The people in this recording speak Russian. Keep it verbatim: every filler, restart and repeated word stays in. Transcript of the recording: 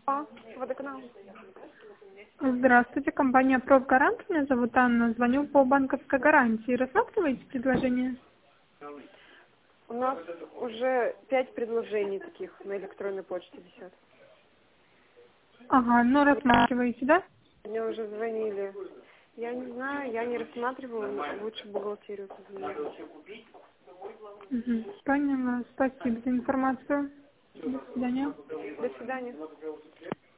А, водоканал. Здравствуйте, компания «Профгарант». Меня зовут Анна. Звоню по банковской гарантии. Рассматриваете предложение? У нас уже пять предложений таких на электронной почте висят. Ага, ну рассматриваете, да? Мне уже звонили. Я не знаю, я не рассматриваю, лучше в бухгалтерию позвонить. Угу, поняла. Спасибо за информацию. До свидания. До свидания.